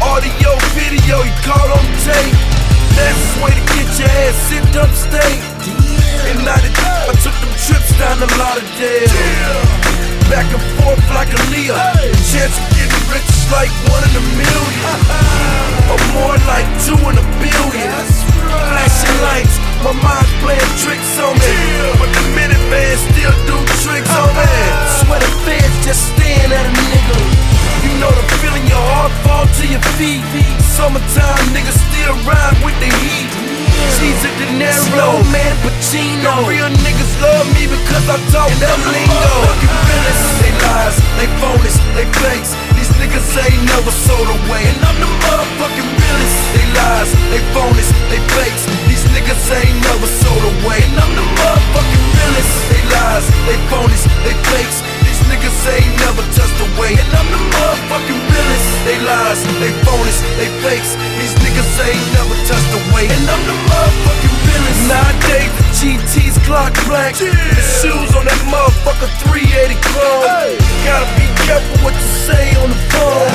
Audio, video, you caught on tape. Fastest way to get your ass sent upstate. In 93, I took them trips down to Lauderdale. Back and forth like a Leah. Chance of getting rich is like 1 in a million. Or more like 2 in a billion. Flashing lights, my mind's playing tricks on me. But the minivan still do tricks on me. Swear the feds just staring at a nigga. You know the feeling, your heart fall to your feet. Summertime niggas still ride with the heat. She's a dinero, Snowman Pacino. The real niggas love me because I talk them lingo. Fucking realists, they lies, they phonies, they fakes. These niggas ain't never sold away. And I'm the motherfucking realest. They lies, they phonies, they fakes. These niggas ain't never sold away. And I'm the motherfucking realest. They lies, they phonies, they fakes. These niggas ain't never touched away. And I'm the motherfucking realest. They lies, they phonies, they fakes. These niggas ain't never touched away. And I'm the motherfucking realest. Nowadays the GT's clock black. The shoes on that motherfucker 380 chrome. Gotta be careful what you say on the phone.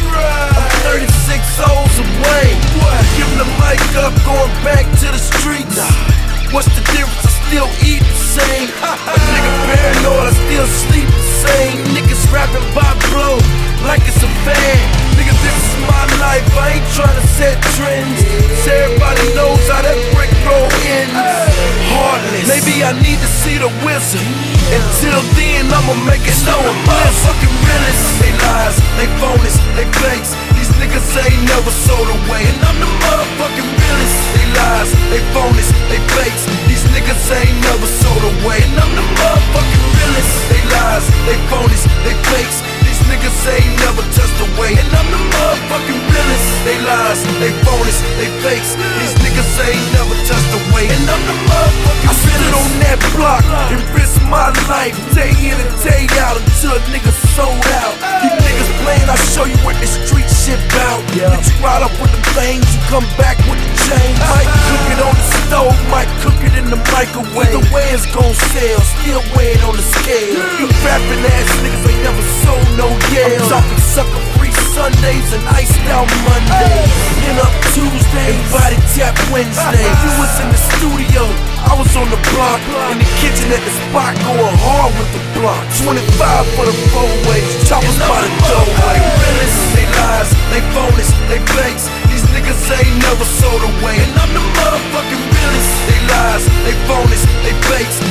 I'm 36 O's away. Giving the mic up, going back to the streets. What's the difference? I still eat the same. A nigga paranoid, I still sleep the same. Niggas rapping by blow like it's a fad. Nigga, this is my life, I ain't tryna set trends. So everybody knows how that brick roll ends. Heartless, maybe I need to see the wizard. Until then, I'ma make it know I'm motherfucking realist. They lies, they phonies, they fakes. These niggas ain't never sold away. And I'm the motherfucking realist. They lies, they phonies, they fakes. These niggas ain't never sold away. And I'm the motherfucking realist. They lies, they phonies, they fakes. These niggas ain't never touched away. And I'm the motherfucking realest. They lies, they phonies, they fakes. These niggas ain't never touched away. And I'm the motherfucking realest. I stood on that block and risked my life day in and day out until a nigga sold out. You niggas playing, I show you what this street shit bout. Get you right up with them things, you come back with the chain. Might cook it on the stove, might cook it in the microwave. Either way it's gon' sell, still weighing on the scale. You rapping ass niggas ain't never sold no yell. I'm talking sucker free Sundays and iced out Mondays. Pin up Tuesday, body tap Wednesday. You was in the studio, I was on the block. In the kitchen at the spot, going hard with the block. 25 for the 4-ways, choppers by the doorway. They lies, they phonies, they fakes. These niggas ain't never sold away. And I'm the motherfucking realest. They lies, they phonies, they fakes.